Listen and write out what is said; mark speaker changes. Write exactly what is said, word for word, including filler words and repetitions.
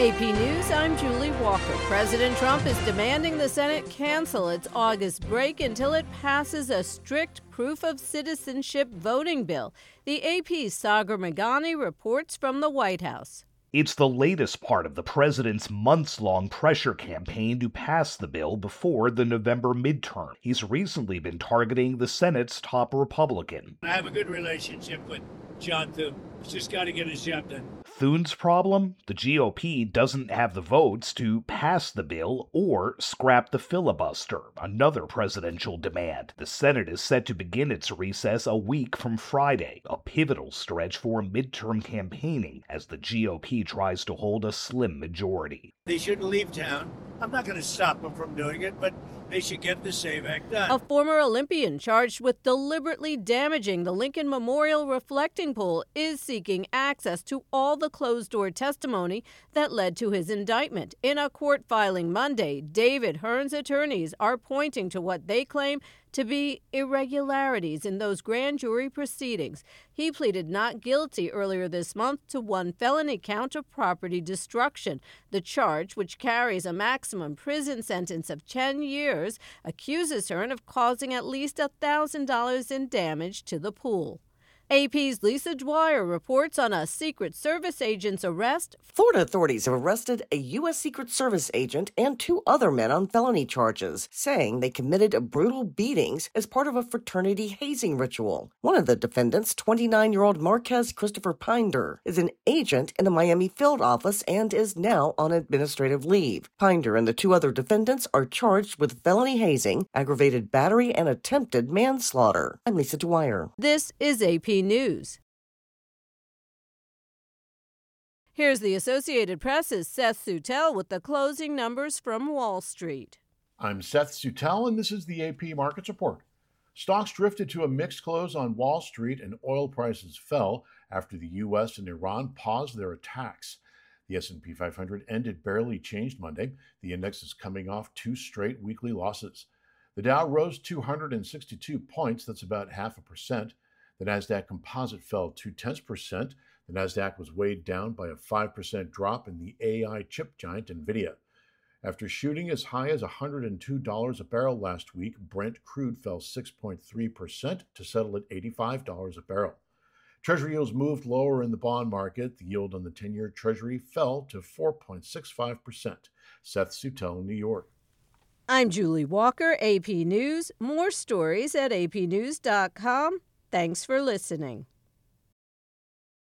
Speaker 1: A P News, I'm Julie Walker. President Trump is demanding the Senate cancel its August break until it passes a strict proof of citizenship voting bill. The A P's Sagar Meghani reports from the White House.
Speaker 2: It's the latest part of the president's months-long pressure campaign to pass the bill before the November midterm. He's recently been targeting the Senate's top Republican.
Speaker 3: I have a good relationship with John Thune. He's just got to get his job done.
Speaker 2: Thune's problem? The G O P doesn't have the votes to pass the bill or scrap the filibuster, another presidential demand. The Senate is set to begin its recess a week from Friday, a pivotal stretch for midterm campaigning as the G O P tries to hold a slim majority.
Speaker 3: They shouldn't leave town. I'm not going to stop them from doing it, but they should get the SAVE Act done.
Speaker 1: A former Olympian charged with deliberately damaging the Lincoln Memorial reflecting pool is seeking access to all the closed-door testimony that led to his indictment. In a court filing Monday, David Hearn's attorneys are pointing to what they claim to be irregularities in those grand jury proceedings. He pleaded not guilty earlier this month to one felony count of property destruction. The charge, which carries a maximum prison sentence of ten years, accuses Hearn of causing at least one thousand dollars in damage to the pool. A P's Lisa Dwyer reports on a Secret Service agent's arrest.
Speaker 4: Florida authorities have arrested a U S. Secret Service agent and two other men on felony charges, saying they committed brutal beatings as part of a fraternity hazing ritual. One of the defendants, twenty-nine-year-old Marquez Christopher Pinder, is an agent in the Miami field office and is now on administrative leave. Pinder and the two other defendants are charged with felony hazing, aggravated battery, and attempted manslaughter. I'm Lisa Dwyer.
Speaker 1: This is A P News. Here's the Associated Press's Seth Sutel with the closing numbers from Wall Street.
Speaker 5: I'm Seth Sutel, and this is the A P Markets Report. Stocks drifted to a mixed close on Wall Street, and oil prices fell after the U S and Iran paused their attacks. The S and P five hundred ended barely changed Monday. The index is coming off two straight weekly losses. The Dow rose two hundred sixty-two points, that's about half a percent. The NASDAQ Composite fell two-tenths percent. The NASDAQ was weighed down by a five percent drop in the A I chip giant NVIDIA. After shooting as high as one hundred two dollars a barrel last week, Brent crude fell six point three percent to settle at eighty-five dollars a barrel. Treasury yields moved lower in the bond market. The yield on the ten-year Treasury fell to four point six five percent. Seth Sutel, New York.
Speaker 1: I'm Julie Walker, A P News. More stories at A P news dot com. Thanks for listening.